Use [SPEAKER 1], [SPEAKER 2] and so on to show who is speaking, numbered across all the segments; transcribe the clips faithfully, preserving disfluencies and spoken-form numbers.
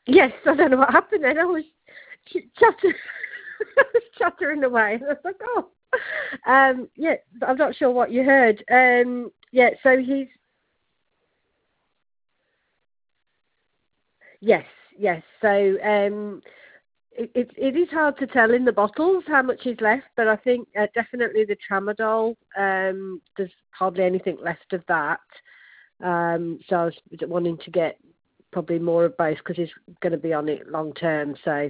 [SPEAKER 1] Yes, I don't know what happened then. I was ch- chatter- I was chattering away. And I was like, oh. Um, yeah, I'm not sure what you heard. Um, yeah, so he's... Yes, yes. So um, it, it, it is hard to tell in the bottles how much is left, but I think uh, definitely the tramadol, um, there's hardly anything left of that. Um, so I was wanting to get probably more of both because he's going to be on it long term. So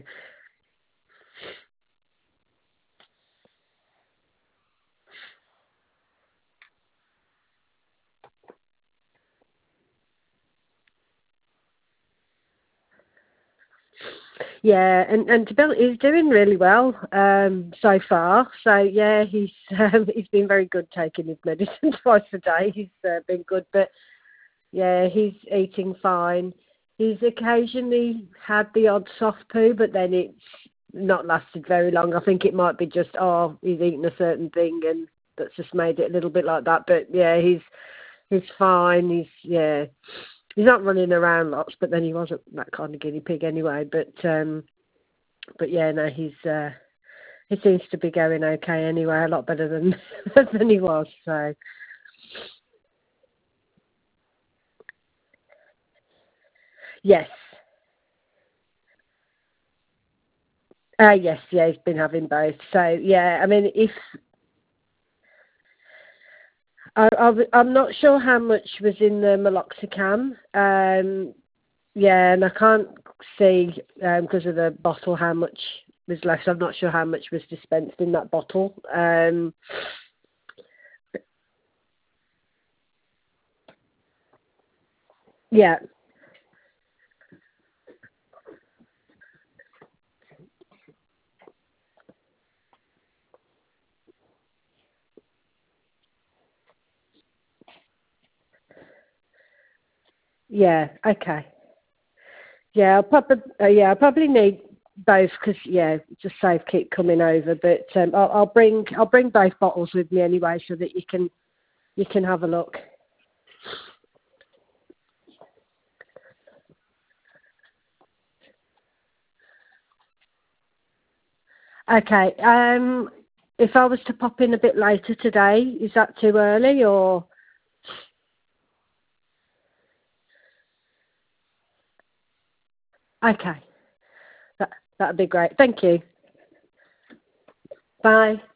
[SPEAKER 1] yeah, and and to be honest, he's doing really well um, so far. So yeah, he's um, he's been very good taking his medicine twice a day. He's uh, been good, but yeah, he's eating fine. He's occasionally had the odd soft poo, but then it's not lasted very long. I think it might be just, oh, he's eaten a certain thing and that's just made it a little bit like that. But yeah, he's he's fine. He's, yeah, he's not running around lots, but then he wasn't that kind of guinea pig anyway. But, um, but yeah, no, he's, uh, he seems to be going okay anyway, a lot better than, than he was. So, yes. Uh, yes, yeah, he's been having both. So, yeah, I mean, if I, I, I'm not sure how much was in the meloxicam. Um, yeah, and I can't see because um, of the bottle how much was left. I'm not sure how much was dispensed in that bottle. Um, yeah, yeah, okay. Yeah, I'll probably, uh, yeah, I'll probably need both because yeah, just save keep coming over. But um, I'll, I'll bring I'll bring both bottles with me anyway, so that you can you can have a look. Okay. Um, if I was to pop in a bit later today, is that too early or? Okay. That that'd be great. Thank you. Bye.